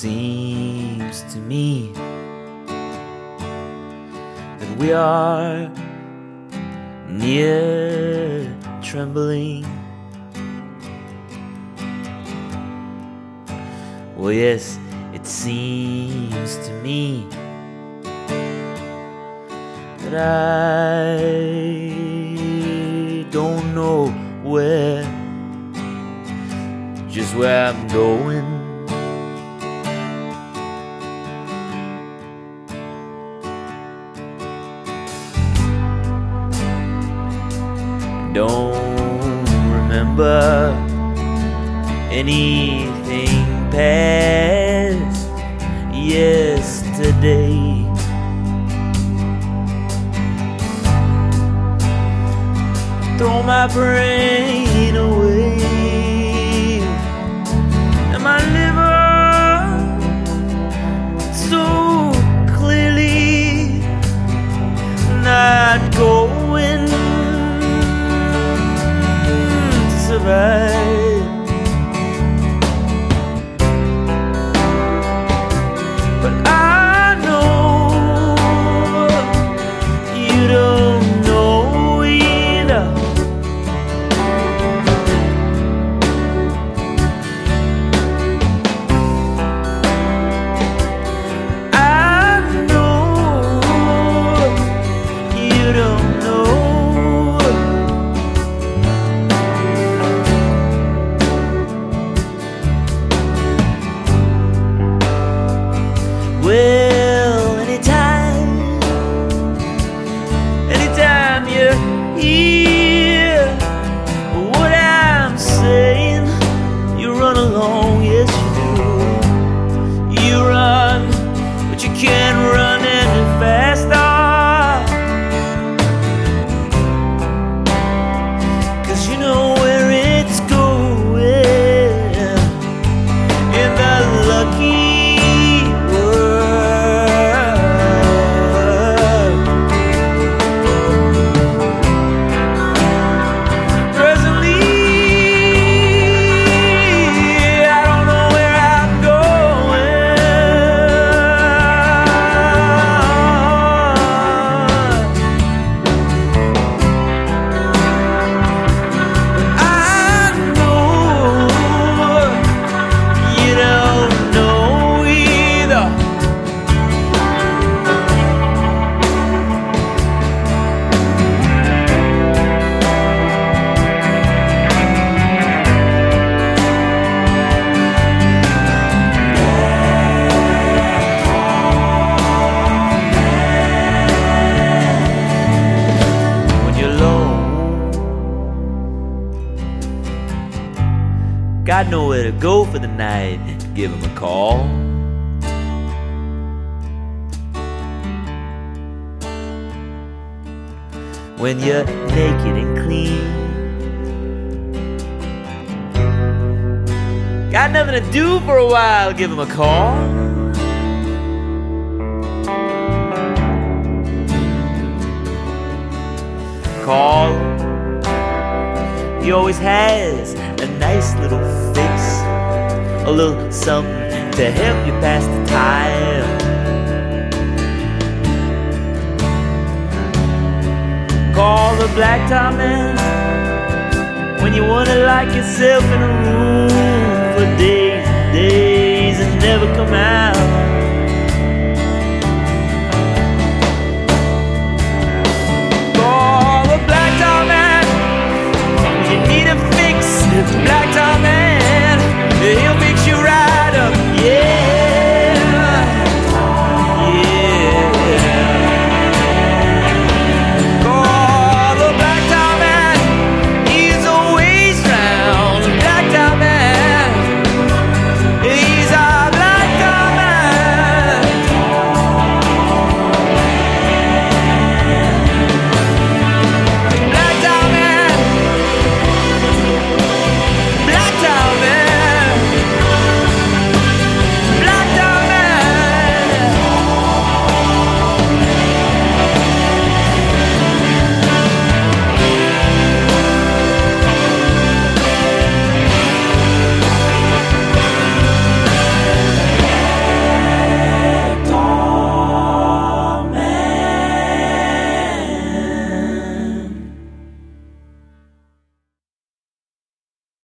seems to me that we are near trembling. Well, yes, it seems to me that I don't know just where I'm going. Don't remember anything past yesterday. Throw my brain away and my liver so clearly not going to survive. But I know you don't know either. Well, anytime you hear what I'm saying, you run along, yes you do. You run, but you can't run any faster, 'cause you know where it's going, in the lucky got nowhere to go for the night, give him a call. When you're naked and clean, got nothing to do for a while, give him a call. Call. He always has a nice little fix, a little something to help you pass the time. Call the black tie man when you wanna lock yourself in a room for days and days and never come out.